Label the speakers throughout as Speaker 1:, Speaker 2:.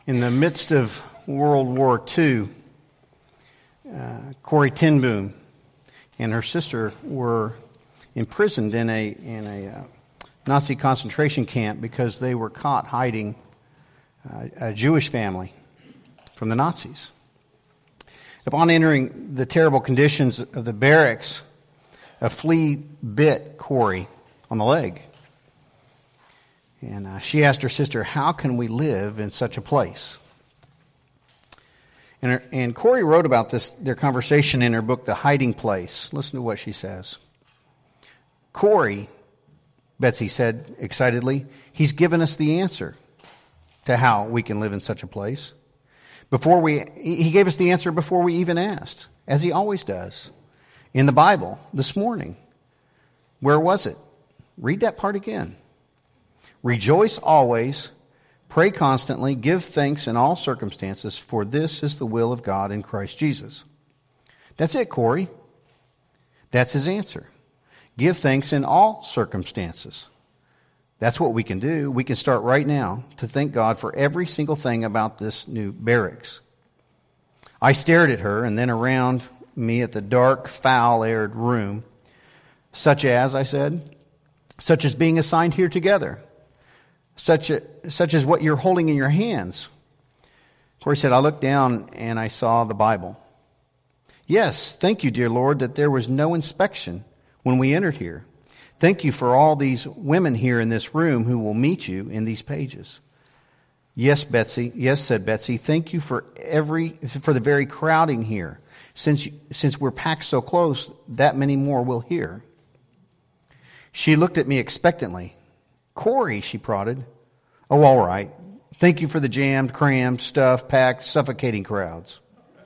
Speaker 1: In the midst of World War II, Corrie ten Boom and her sister were imprisoned in a Nazi concentration camp because they were caught hiding a Jewish family from the Nazis. Upon entering the terrible conditions of the barracks, a flea bit Corrie on the leg. And she asked her sister, "How can we live in such a place?" And Corrie wrote about their conversation in her book, The Hiding Place. Listen to what she says. "Corrie," Betsy said excitedly, "he's given us the answer to how we can live in such a place. He gave us the answer before we even asked, as he always does. In the Bible, this morning. Where was it? Read that part again. Rejoice always, pray constantly, give thanks in all circumstances, for this is the will of God in Christ Jesus." That's it, Corrie. That's his answer. Give thanks in all circumstances. That's what we can do. We can start right now to thank God for every single thing about this new barracks. I stared at her and then around me at the dark, foul-aired room, such as, I said, such as being assigned here together. Such as what you're holding in your hands. Corrie said, "I looked down and I saw the Bible. Yes, thank you, dear Lord, that there was no inspection when we entered here. Thank you for all these women here in this room who will meet you in these pages." Yes, Betsy. Yes, said Betsy. Thank you for the very crowding here. Since we're packed so close, that many more will hear. She looked at me expectantly. "Corrie," she prodded. "Oh, all right. Thank you for the jammed, crammed, stuffed, packed, suffocating crowds."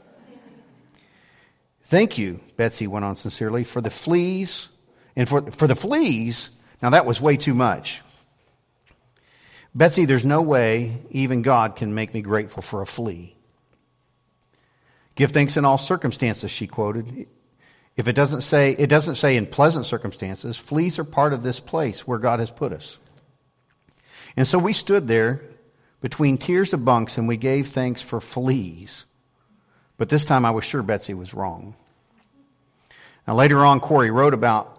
Speaker 1: "Thank you," Betsy went on sincerely, "for the fleas." And for the fleas, now that was way too much. "Betsy, there's no way even God can make me grateful for a flea." "Give thanks in all circumstances," she quoted. It doesn't say in pleasant circumstances. Fleas are part of this place where God has put us. And so we stood there between tiers of bunks and we gave thanks for fleas. But this time I was sure Betsy was wrong. Now later on, Corrie wrote about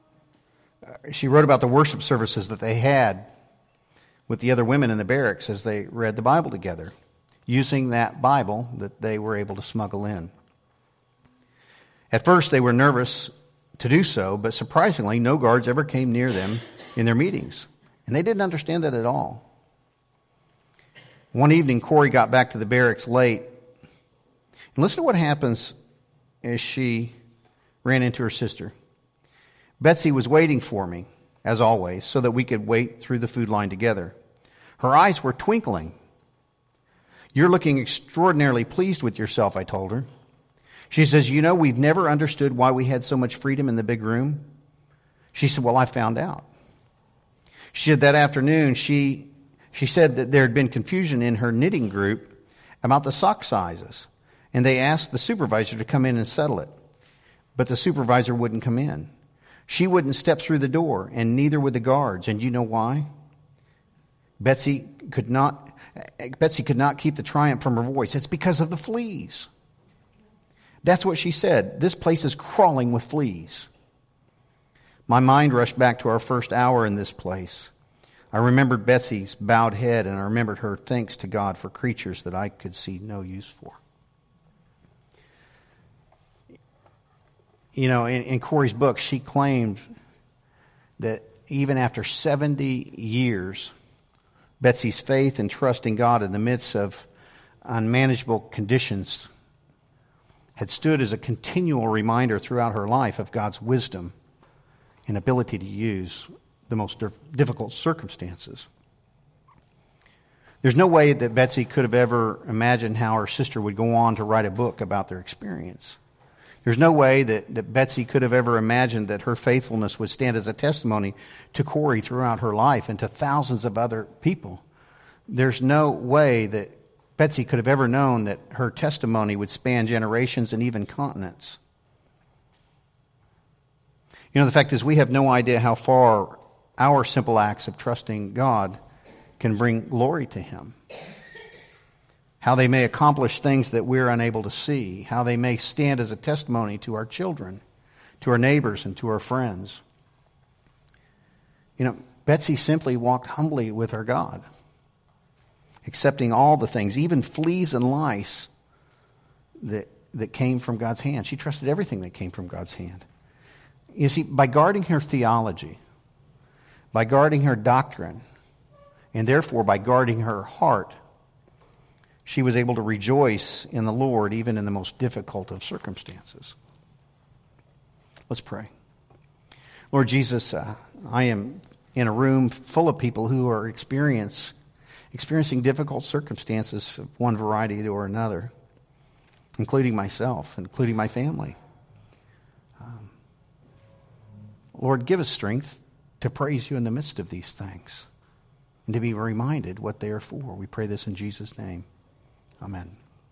Speaker 1: the worship services that they had with the other women in the barracks as they read the Bible together, using that Bible that they were able to smuggle in. At first they were nervous to do so, but surprisingly no guards ever came near them in their meetings. And they didn't understand that at all. One evening, Corrie got back to the barracks late. And listen to what happens as she ran into her sister. "Betsy was waiting for me, as always, so that we could wait through the food line together. Her eyes were twinkling. 'You're looking extraordinarily pleased with yourself,' I told her. She says, 'You know, we've never understood why we had so much freedom in the big room.' She said, 'Well, I found out.' She said that afternoon, she said that there had been confusion in her knitting group about the sock sizes, and they asked the supervisor to come in and settle it. But the supervisor wouldn't come in. She wouldn't step through the door, and neither would the guards. And you know why? Betsy could not keep the triumph from her voice. It's because of the fleas. That's what she said. This place is crawling with fleas. My mind rushed back to our first hour in this place. I remembered Betsy's bowed head, and I remembered her thanks to God for creatures that I could see no use for." You know, in Corrie's book, she claimed that even after 70 years, Betsy's faith and trust in God in the midst of unmanageable conditions had stood as a continual reminder throughout her life of God's wisdom and ability to use the most difficult circumstances. There's no way that Betsy could have ever imagined how her sister would go on to write a book about their experience. There's no way that Betsy could have ever imagined that her faithfulness would stand as a testimony to Corrie throughout her life and to thousands of other people. There's no way that Betsy could have ever known that her testimony would span generations and even continents. You know, the fact is we have no idea how far our simple acts of trusting God can bring glory to Him. how they may accomplish things that we're unable to see, how they may stand as a testimony to our children, to our neighbors, and to our friends. Betsy simply walked humbly with her God, accepting all the things, even fleas and lice that came from God's hand. She trusted everything that came from God's hand. You see, by guarding her theology, by guarding her doctrine, and therefore by guarding her heart, she was able to rejoice in the Lord even in the most difficult of circumstances. Let's pray. Lord Jesus, I am in a room full of people who are experiencing difficult circumstances of one variety or another, including myself, including my family. Lord, give us strength to praise you in the midst of these things and to be reminded what they are for. We pray this in Jesus' name. Amen.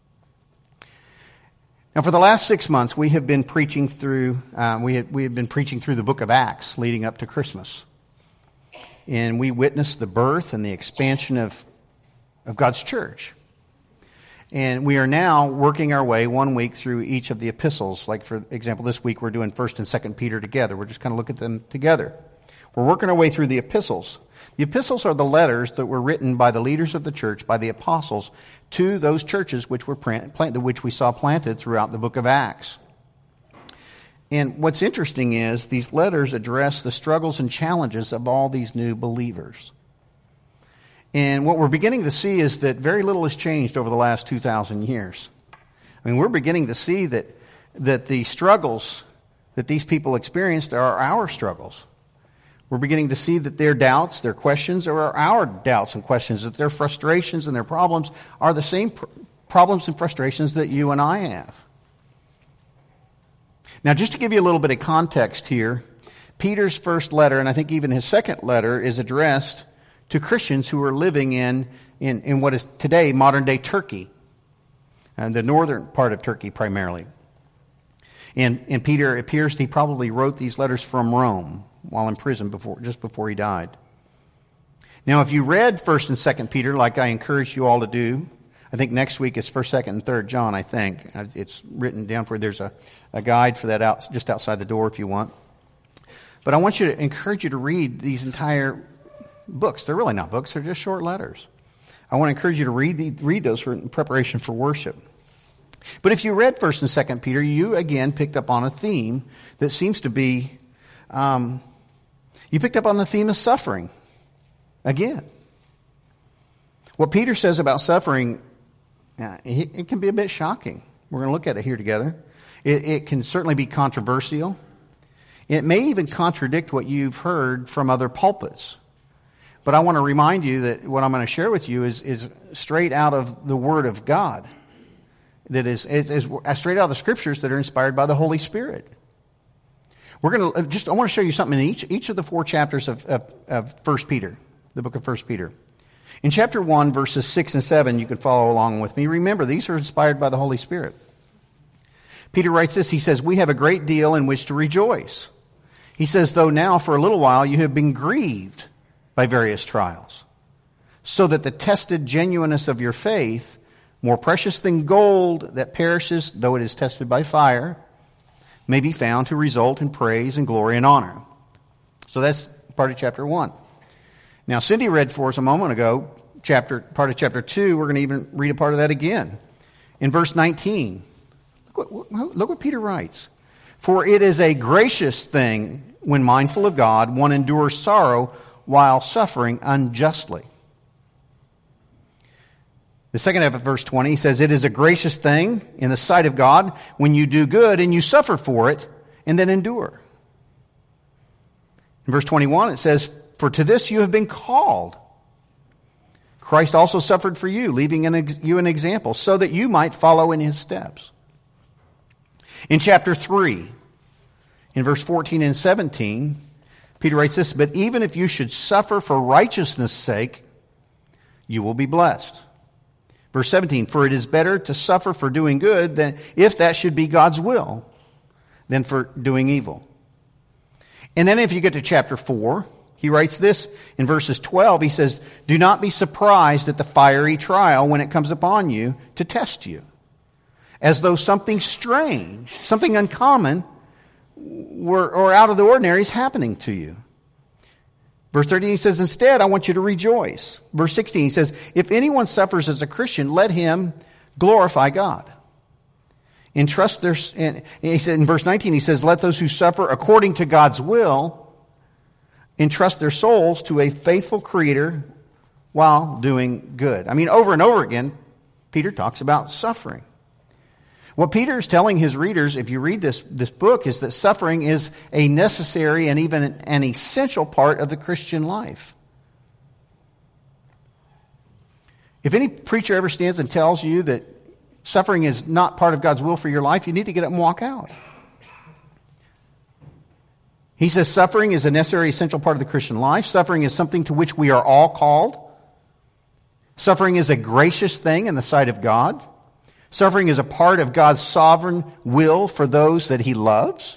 Speaker 1: Now, for the last 6 months, we have been preaching through the book of Acts leading up to Christmas. And we witnessed the birth and the expansion of God's church. And we are now working our way 1 week through each of the epistles. Like, for example, this week we're doing 1st and 2nd Peter together. We're just going to look at them together. We're working our way through the epistles. The epistles are the letters that were written by the leaders of the church, by the apostles, to those churches which we saw planted throughout the book of Acts. And what's interesting is these letters address the struggles and challenges of all these new believers. And what we're beginning to see is that very little has changed over the last 2,000 years. I mean, we're beginning to see that the struggles that these people experienced are our struggles. We're beginning to see that their doubts, their questions, are our doubts and questions, that their frustrations and their problems are the same problems and frustrations that you and I have. Now, just to give you a little bit of context here, Peter's first letter, and I think even his second letter, is addressed to Christians who are living in what is today modern-day Turkey, and the northern part of Turkey primarily. And Peter, it appears he probably wrote these letters from Rome while in prison just before he died. Now, if you read 1st and 2nd Peter, like I encourage you all to do, I think next week is 1st, 2nd, and 3rd John, I think. It's written down for, there's a guide for that just outside the door if you want. But I want to encourage you to read these entire books. They're really not books, they're just short letters. I want to encourage you to read those in preparation for worship. But if you read 1st and 2nd Peter, you again picked up on a theme that seems to be, you picked up on the theme of suffering again. What Peter says about suffering, it can be a bit shocking. We're going to look at it here together. It can certainly be controversial. It may even contradict what you've heard from other pulpits. But I want to remind you that what I'm going to share with you is straight out of the Word of God. That is straight out of the Scriptures that are inspired by the Holy Spirit. We're going to I want to show you something in each of the 4 chapters of 1 Peter, the book of 1 Peter. In chapter 1, verses 6 and 7, you can follow along with me. Remember, these are inspired by the Holy Spirit. Peter writes this, he says, "We have a great deal in which to rejoice." He says, "Though now for a little while you have been grieved by various trials, so that the tested genuineness of your faith, more precious than gold that perishes, though it is tested by fire, may be found to result in praise and glory and honor." So that's part of chapter 1. Now, Cindy read for us a moment ago, part of chapter 2. We're going to even read a part of that again. In verse 19, look what Peter writes. "For it is a gracious thing, when mindful of God, one endures sorrow while suffering unjustly." The second half of verse 20 says, "It is a gracious thing in the sight of God when you do good and you suffer for it and then endure." In verse 21 it says, "For to this you have been called. Christ also suffered for you, leaving you an example, so that you might follow in his steps." In chapter 3, in verse 14 and 17, Peter writes this, "But even if you should suffer for righteousness' sake, you will be blessed." Verse 17, "For it is better to suffer for doing good, than if that should be God's will, than for doing evil." And then if you get to chapter 4, He writes this in verses 12. He says, "Do not be surprised at the fiery trial when it comes upon you to test you, as though something strange, something uncommon, or out of the ordinary is happening to you." Verse 13, he says, "Instead, I want you to rejoice." Verse 16, he says, "If anyone suffers as a Christian, let him glorify God. Entrust their," and he said in verse 19, he says, "Let those who suffer according to God's will entrust their souls to a faithful Creator while doing good." I mean, over and over again, Peter talks about suffering. What Peter is telling his readers, if you read this book, is that suffering is a necessary and even an essential part of the Christian life. If any preacher ever stands and tells you that suffering is not part of God's will for your life, you need to get up and walk out. He says suffering is a necessary, essential part of the Christian life. Suffering is something to which we are all called. Suffering is a gracious thing in the sight of God. Suffering is a part of God's sovereign will for those that He loves.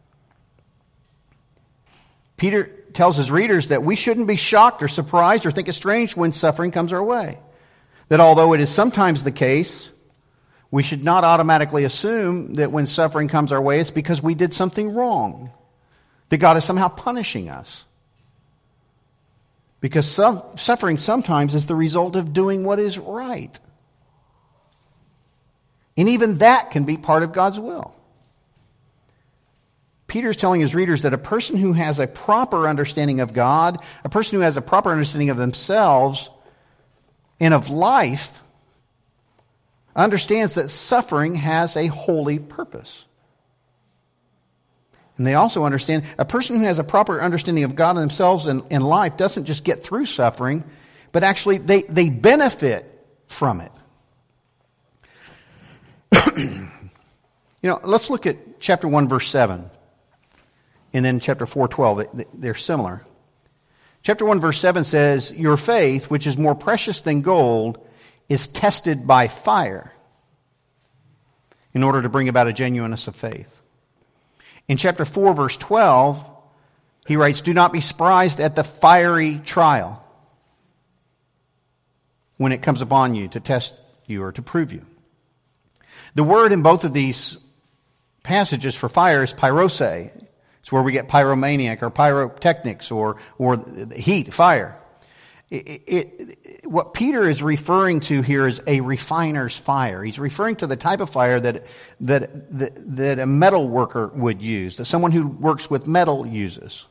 Speaker 1: Peter tells his readers that we shouldn't be shocked or surprised or think it strange when suffering comes our way. That although it is sometimes the case, we should not automatically assume that when suffering comes our way, it's because we did something wrong, that God is somehow punishing us. Because suffering sometimes is the result of doing what is right. And even that can be part of God's will. Peter is telling his readers that a person who has a proper understanding of God, a person who has a proper understanding of themselves and of life, understands that suffering has a holy purpose. And they also understand a person who has a proper understanding of God and themselves and life doesn't just get through suffering, but actually they benefit from it. Let's look at chapter 1, verse 7, and then chapter 4:12. They're similar. Chapter 1, verse 7 says, "Your faith, which is more precious than gold, is tested by fire in order to bring about a genuineness of faith." In chapter 4, verse 12, he writes, "Do not be surprised at the fiery trial when it comes upon you to test you or to prove you." The word in both of these passages for fire is pyrose. It's where we get pyromaniac or pyrotechnics or heat, fire. What Peter is referring to here is a refiner's fire. He's referring to the type of fire that a metal worker would use, that someone who works with metal uses.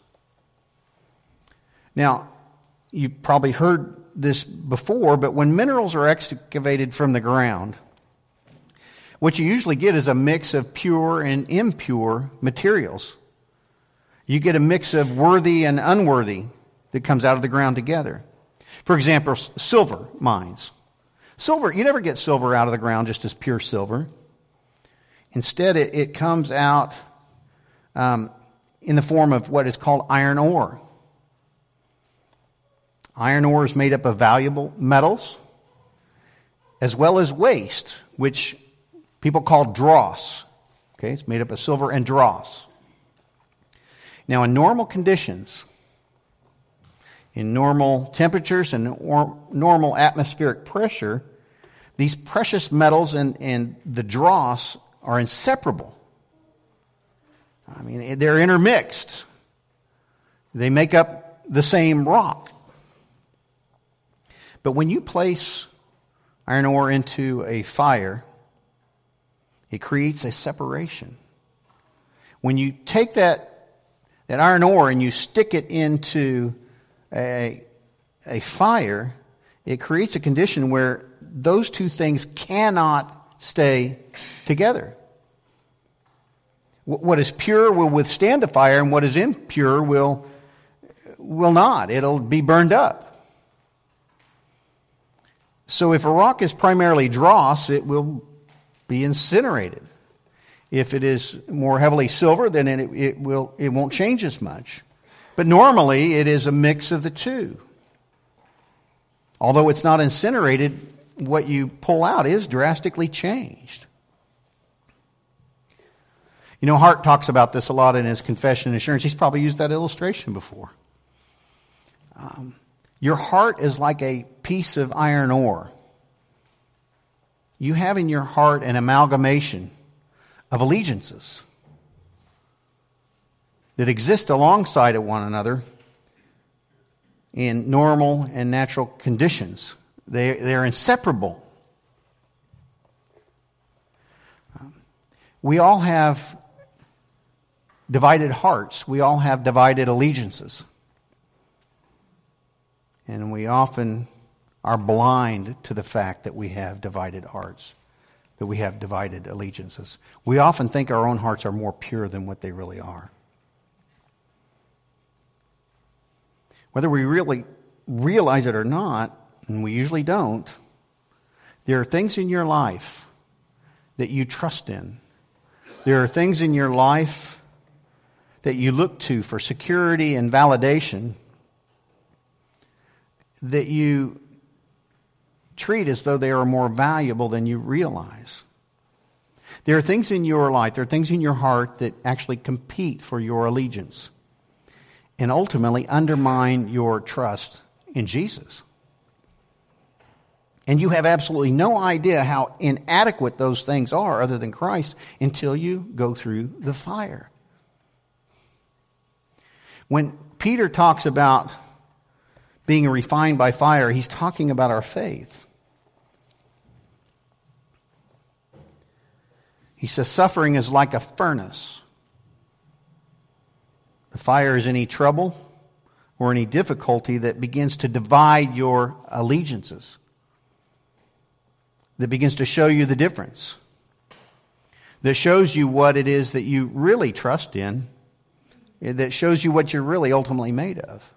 Speaker 1: Now, you've probably heard this before, but when minerals are excavated from the ground, what you usually get is a mix of pure and impure materials. You get a mix of worthy and unworthy that comes out of the ground together. For example, silver mines. Silver, you never get silver out of the ground just as pure silver. Instead, it comes out in the form of what is called iron ore. Iron ore is made up of valuable metals as well as waste, which people call dross. Okay, it's made up of silver and dross. Now, in normal conditions, in normal temperatures and normal atmospheric pressure, these precious metals and the dross are inseparable. I mean, they're intermixed. They make up the same rock. But when you place iron ore into a fire, it creates a separation. When you take that iron ore and you stick it into a fire, it creates a condition where those two things cannot stay together. What is pure will withstand the fire, and what is impure will not. It'll be burned up. So if a rock is primarily dross, it will be incinerated. If it is more heavily silver, then it won't change as much. But normally it is a mix of the two. Although it's not incinerated, what you pull out is drastically changed. Hart talks about this a lot in his Confession and Assurance. He's probably used that illustration before. Your heart is like a piece of iron ore. You have in your heart an amalgamation of allegiances that exist alongside of one another in normal and natural conditions. They're inseparable. We all have divided hearts. We all have divided allegiances. And we often are blind to the fact that we have divided hearts, that we have divided allegiances. We often think our own hearts are more pure than what they really are. Whether we really realize it or not, and we usually don't, there are things in your life that you trust in. There are things in your life that you look to for security and validation that you treat as though they are more valuable than you realize. There are things in your life, there are things in your heart that actually compete for your allegiance and ultimately undermine your trust in Jesus. And you have absolutely no idea how inadequate those things are other than Christ until you go through the fire. When Peter talks about being refined by fire, he's talking about our faith. He says suffering is like a furnace. The fire is any trouble or any difficulty that begins to divide your allegiances, that begins to show you the difference, that shows you what it is that you really trust in, that shows you what you're really ultimately made of.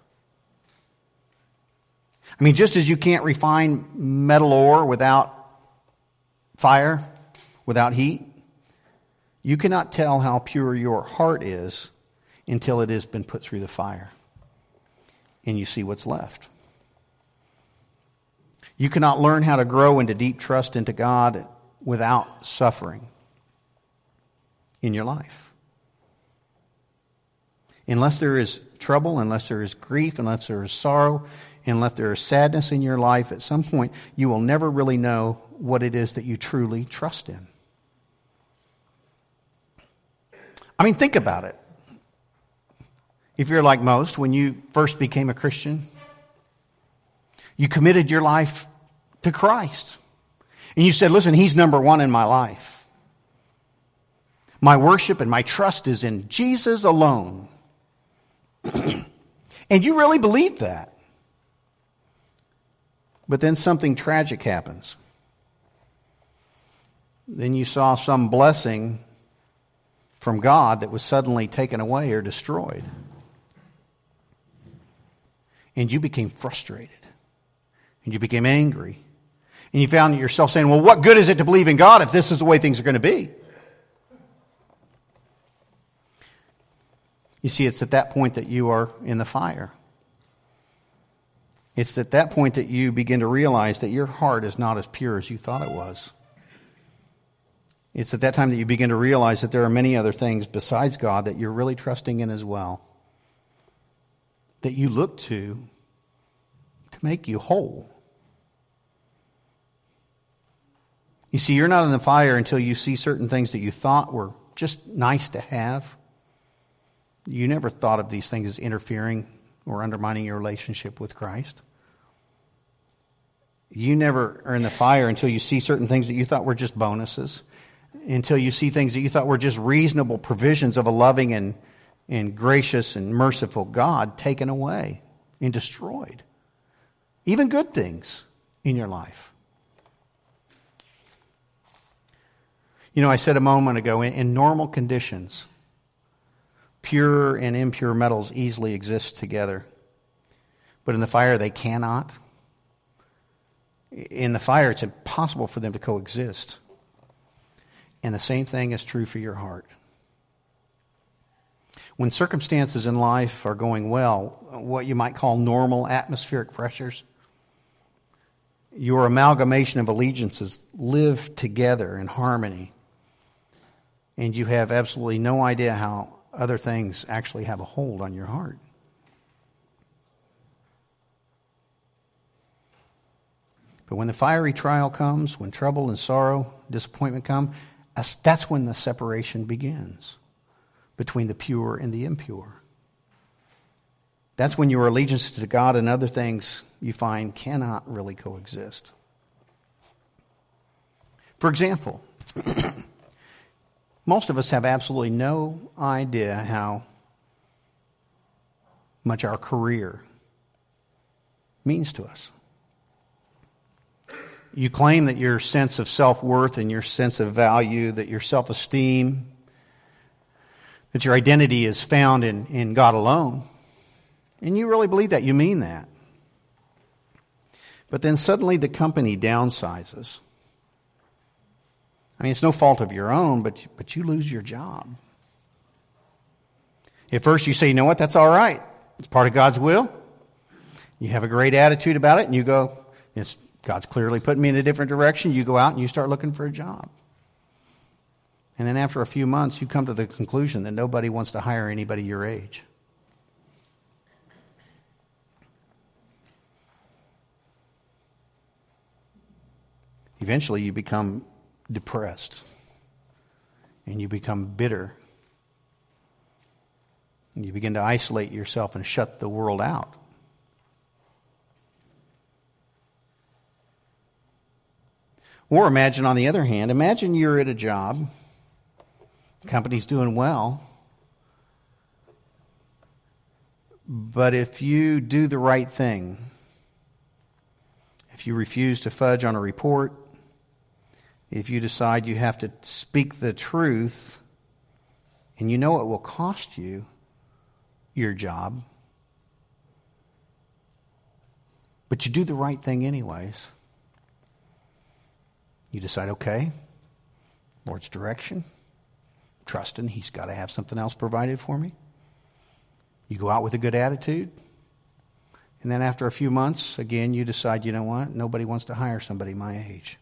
Speaker 1: I mean, just as you can't refine metal ore without fire, without heat, you cannot tell how pure your heart is until it has been put through the fire and you see what's left. You cannot learn how to grow into deep trust into God without suffering in your life. Unless there is trouble, unless there is grief, unless there is sorrow, unless there is sadness in your life, at some point you will never really know what it is that you truly trust in. I mean, think about it. If you're like most, when you first became a Christian, you committed your life to Christ. And you said, listen, He's number one in my life. My worship and my trust is in Jesus alone. And you really believed that. But then something tragic happens. Then you saw some blessing from God that was suddenly taken away or destroyed. And you became frustrated. And you became angry. And you found yourself saying, well, what good is it to believe in God if this is the way things are going to be? You see, it's at that point that you are in the fire. It's at that point that you begin to realize that your heart is not as pure as you thought it was. It's at that time that you begin to realize that there are many other things besides God that you're really trusting in as well, that you look to make you whole. You see, you're not in the fire until you see certain things that you thought were just nice to have. You never thought of these things as interfering or undermining your relationship with Christ. You never are in the fire until you see certain things that you thought were just bonuses, until you see things that you thought were just reasonable provisions of a loving and gracious and merciful God taken away and destroyed. Even good things in your life. You know, I said a moment ago, in normal conditions, pure and impure metals easily exist together. But in the fire, they cannot. In the fire, it's impossible for them to coexist. And the same thing is true for your heart. When circumstances in life are going well, what you might call normal atmospheric pressures, your amalgamation of allegiances live together in harmony. And you have absolutely no idea how other things actually have a hold on your heart. But when the fiery trial comes, when trouble and sorrow, disappointment come, that's when the separation begins between the pure and the impure. That's when your allegiance to God and other things you find cannot really coexist. For example, most of us have absolutely no idea how much our career means to us. You claim that your sense of self-worth and your sense of value, that your self-esteem, that your identity is found in God alone. And you really believe that. You mean that. But then suddenly the company downsizes. I mean, it's no fault of your own, but you lose your job. At first you say, you know what, that's all right. It's part of God's will. You have a great attitude about it, and you go, God's clearly putting me in a different direction. You go out and you start looking for a job. And then after a few months, you come to the conclusion that nobody wants to hire anybody your age. Eventually, you become depressed, and you become bitter, and you begin to isolate yourself and shut the world out. Or imagine, on the other hand, imagine you're at a job, the company's doing well, but if you do the right thing, if you refuse to fudge on a report, if you decide you have to speak the truth, and you know it will cost you your job, but you do the right thing anyways, you decide, okay, Lord's direction, trusting He's got to have something else provided for me. You go out with a good attitude, and then after a few months, again, you decide, you know what, nobody wants to hire somebody my age.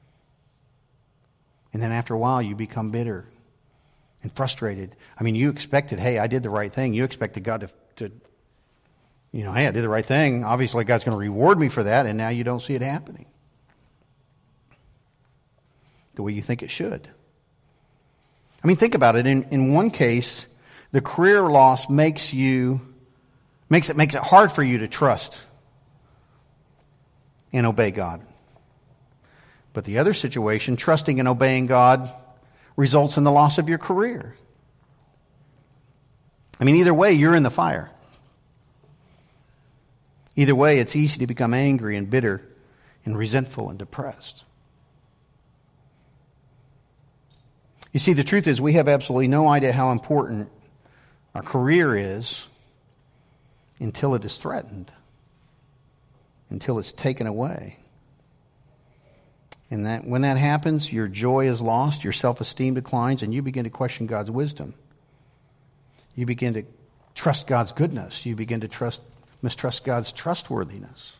Speaker 1: And then after a while, you become bitter and frustrated. I mean, you expected, hey, I did the right thing. You expected God to hey, I did the right thing. Obviously, God's going to reward me for that, and now you don't see it happening the way you think it should. I mean, think about it. In one case, the career loss makes it hard for you to trust and obey God. But the other situation, trusting and obeying God, results in the loss of your career. I mean, either way, you're in the fire. Either way, it's easy to become angry and bitter and resentful and depressed. You see, the truth is we have absolutely no idea how important our career is until it is threatened, until it's taken away. And that when that happens, your joy is lost, your self-esteem declines, and you begin to question God's wisdom. You begin to trust God's goodness. You begin to mistrust God's trustworthiness.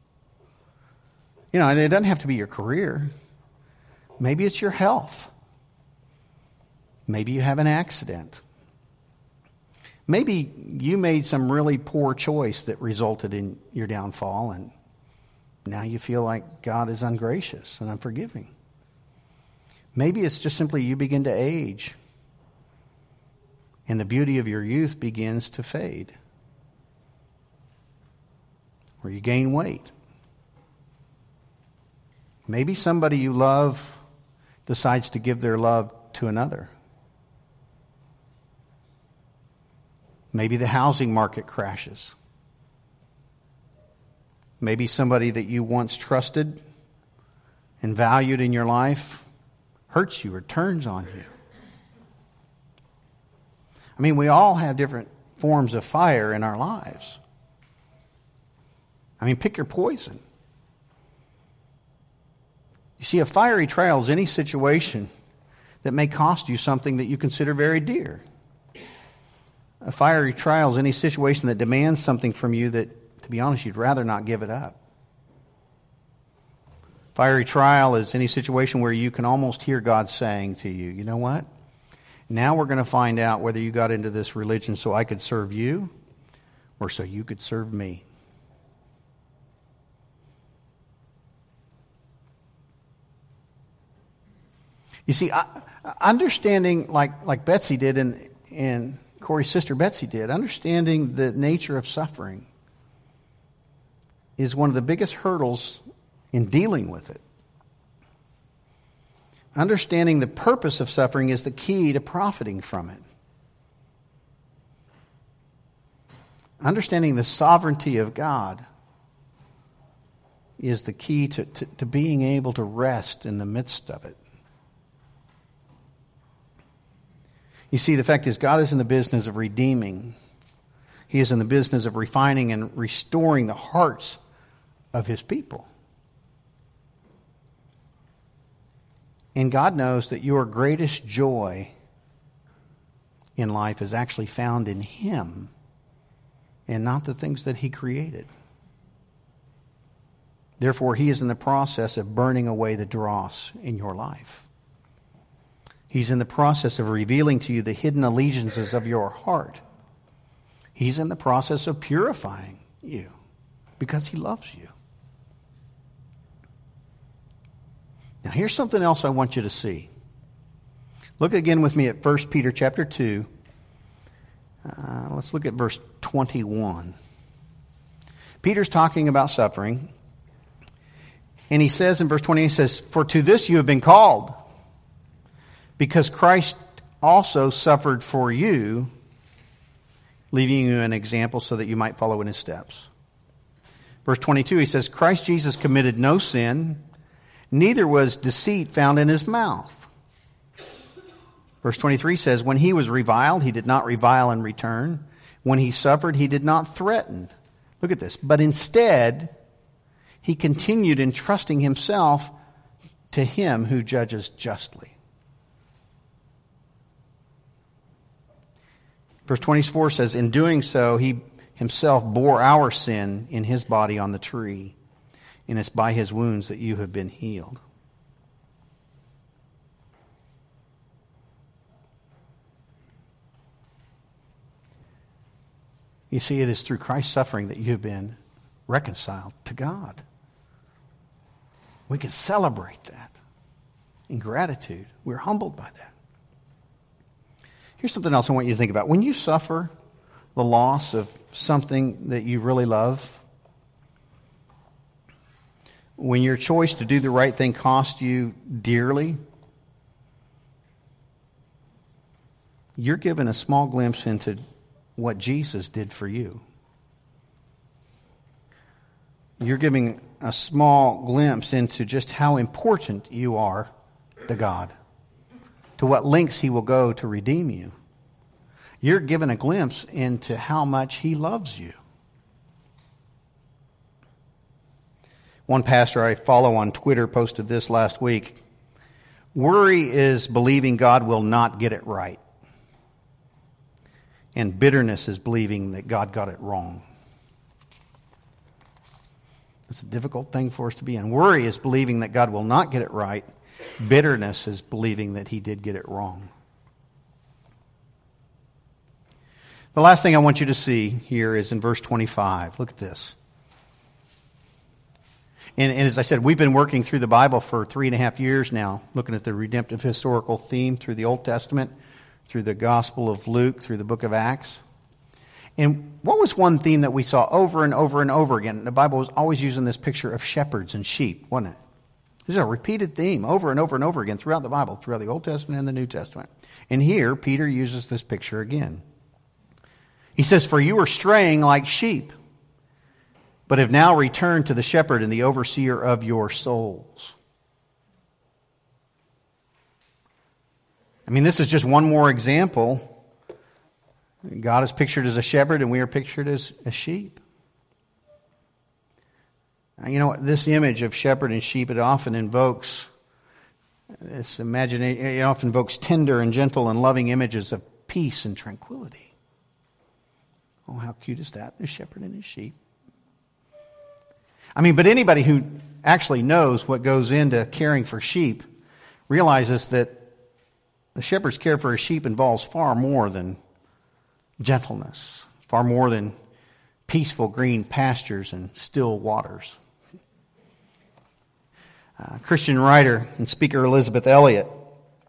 Speaker 1: And it doesn't have to be your career. Maybe it's your health. Maybe you have an accident. Maybe you made some really poor choice that resulted in your downfall, and now you feel like God is ungracious and unforgiving. Maybe it's just simply you begin to age, and the beauty of your youth begins to fade, or you gain weight. Maybe somebody you love decides to give their love to another. Maybe the housing market crashes. Maybe somebody that you once trusted and valued in your life hurts you or turns on you. I mean, we all have different forms of fire in our lives. I mean, pick your poison. You see, a fiery trial is any situation that may cost you something that you consider very dear. A fiery trial is any situation that demands something from you that, to be honest, you'd rather not give it up. Fiery trial is any situation where you can almost hear God saying to you, you know what? Now we're going to find out whether you got into this religion so I could serve you or so you could serve me. You see, understanding like Betsy did and Corey's sister Betsy did, understanding the nature of suffering is one of the biggest hurdles in dealing with it. Understanding the purpose of suffering is the key to profiting from it. Understanding the sovereignty of God is the key to being able to rest in the midst of it. You see, the fact is, God is in the business of redeeming. He is in the business of refining and restoring the hearts of His people. And God knows that your greatest joy in life is actually found in Him and not the things that He created. Therefore, He is in the process of burning away the dross in your life. He's in the process of revealing to you the hidden allegiances of your heart. He's in the process of purifying you because He loves you. Now, here's something else I want you to see. Look again with me at 1 Peter chapter 2. Let's look at verse 21. Peter's talking about suffering. And he says in verse 20, he says, "For to this you have been called, because Christ also suffered for you, leaving you an example so that you might follow in His steps." Verse 22, he says, "Christ Jesus committed no sin, neither was deceit found in His mouth." Verse 23 says, "When He was reviled, He did not revile in return. When He suffered, He did not threaten." Look at this. "But instead, He continued entrusting Himself to Him who judges justly." Verse 24 says, "In doing so, He Himself bore our sin in His body on the tree, and it's by His wounds that you have been healed." You see, it is through Christ's suffering that you have been reconciled to God. We can celebrate that in gratitude. We're humbled by that. Here's something else I want you to think about. When you suffer the loss of something that you really love, when your choice to do the right thing cost you dearly, you're given a small glimpse into what Jesus did for you. You're giving a small glimpse into just how important you are to God, to what lengths He will go to redeem you. You're given a glimpse into how much He loves you. One pastor I follow on Twitter posted this last week. "Worry is believing God will not get it right. And bitterness is believing that God got it wrong." It's a difficult thing for us to be in. Worry is believing that God will not get it right. Bitterness is believing that He did get it wrong. The last thing I want you to see here is in verse 25. Look at this. And as I said, we've been working through the Bible for 3.5 years now, looking at the redemptive historical theme through the Old Testament, through the Gospel of Luke, through the book of Acts. And what was one theme that we saw over and over and over again? The Bible was always using this picture of shepherds and sheep, wasn't it? This is a repeated theme over and over and over again throughout the Bible, throughout the Old Testament and the New Testament. And here, Peter uses this picture again. He says, "For you are straying like sheep, but have now returned to the shepherd and the overseer of your souls." I mean, this is just one more example. God is pictured as a shepherd and we are pictured as sheep. You know, this image of shepherd and sheep, it often invokes this imagination. It often invokes tender and gentle and loving images of peace and tranquility. Oh, how cute is that? The shepherd and his sheep. I mean, but anybody who actually knows what goes into caring for sheep realizes that the shepherd's care for his sheep involves far more than gentleness, far more than peaceful green pastures and still waters. Christian writer and speaker Elizabeth Elliot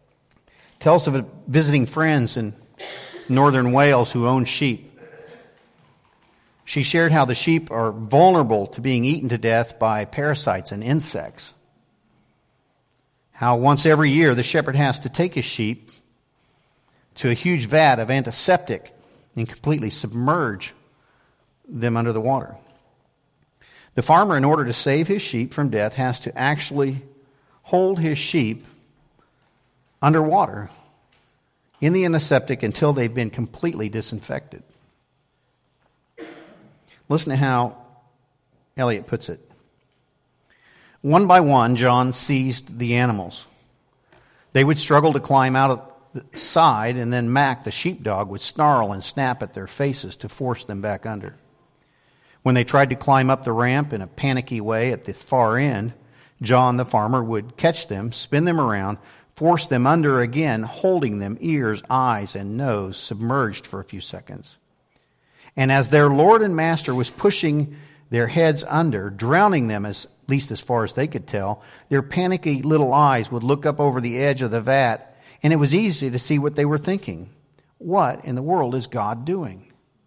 Speaker 1: tells of visiting friends in northern Wales who own sheep. She shared how the sheep are vulnerable to being eaten to death by parasites and insects. How once every year the shepherd has to take his sheep to a huge vat of antiseptic and completely submerge them under the water. The farmer, in order to save his sheep from death, has to actually hold his sheep underwater in the antiseptic until they've been completely disinfected. Listen to how Eliot puts it. One by one, John seized the animals. They would struggle to climb out of the side, and then Mac, the sheepdog, would snarl and snap at their faces to force them back under. When they tried to climb up the ramp in a panicky way at the far end, John, the farmer, would catch them, spin them around, force them under again, holding them, ears, eyes, and nose submerged for a few seconds. And as their Lord and Master was pushing their heads under, drowning them at least as far as they could tell, their panicky little eyes would look up over the edge of the vat, and it was easy to see what they were thinking. What in the world is God doing?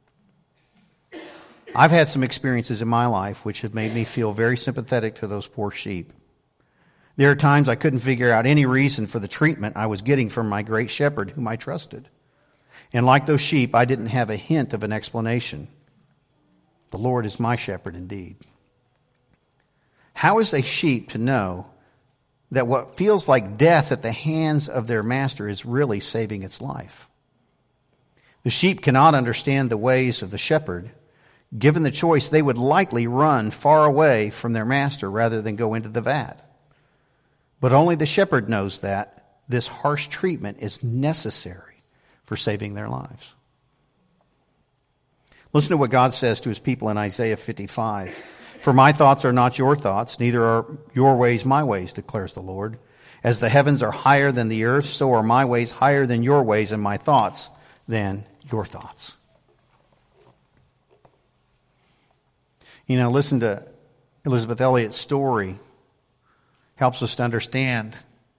Speaker 1: I've had some experiences in my life which have made me feel very sympathetic to those poor sheep. There are times I couldn't figure out any reason for the treatment I was getting from my great shepherd whom I trusted. And like those sheep, I didn't have a hint of an explanation. The Lord is my shepherd indeed. How is a sheep to know that what feels like death at the hands of their master is really saving its life? The sheep cannot understand the ways of the shepherd. Given the choice, they would likely run far away from their master rather than go into the vat. But only the shepherd knows that this harsh treatment is necessary for saving their lives. Listen to what God says to his people in Isaiah 55. For my thoughts are not your thoughts, neither are your ways my ways, declares the Lord. As the heavens are higher than the earth, so are my ways higher than your ways, and my thoughts than your thoughts. You know, listen to Elizabeth Elliot's story. Helps us to understand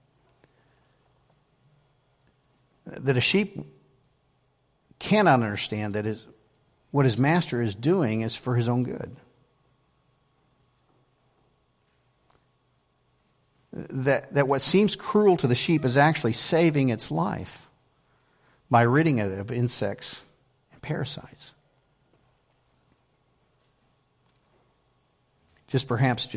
Speaker 1: that a sheep cannot understand that what his master is doing is for his own good. That what seems cruel to the sheep is actually saving its life by ridding it of insects and parasites. Just perhaps,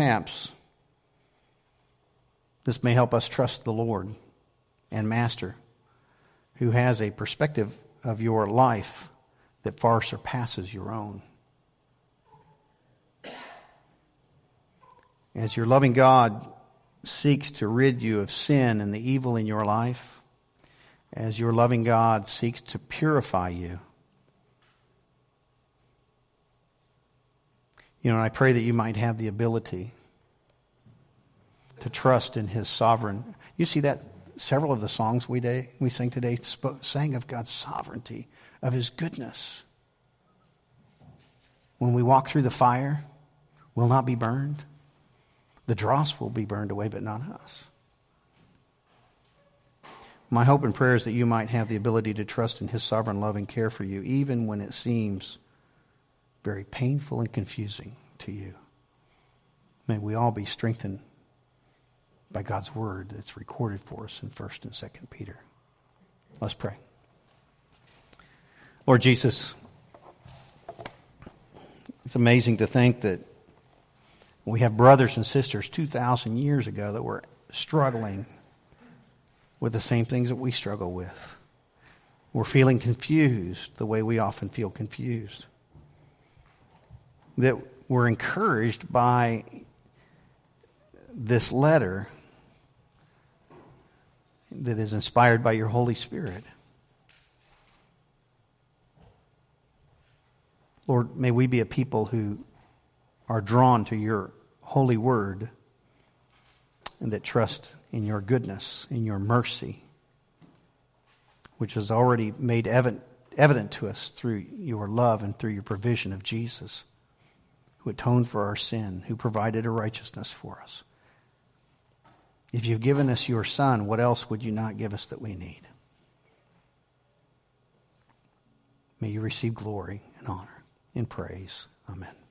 Speaker 1: this may help us trust the Lord and Master, who has a perspective of your life that far surpasses your own. As your loving God seeks to rid you of sin and the evil in your life, as your loving God seeks to purify you, you know, I pray that you might have the ability to trust in his sovereign. You see that several of the songs we sing today sang of God's sovereignty, of his goodness. When we walk through the fire, we'll not be burned. The dross will be burned away, but not us. My hope and prayer is that you might have the ability to trust in his sovereign love and care for you, even when it seems very painful and confusing to you. May we all be strengthened by God's word that's recorded for us in 1 and 2 Peter. Let's pray. Lord Jesus, it's amazing to think that we have brothers and sisters 2,000 years ago that were struggling with the same things that we struggle with. We're feeling confused the way we often feel confused. That we're encouraged by this letter that is inspired by your Holy Spirit. Lord, may we be a people who are drawn to your holy word and that trust in your goodness, in your mercy, which is already made evident to us through your love and through your provision of Jesus, who atoned for our sin, who provided a righteousness for us. If you've given us your Son, what else would you not give us that we need? May you receive glory and honor and praise. Amen.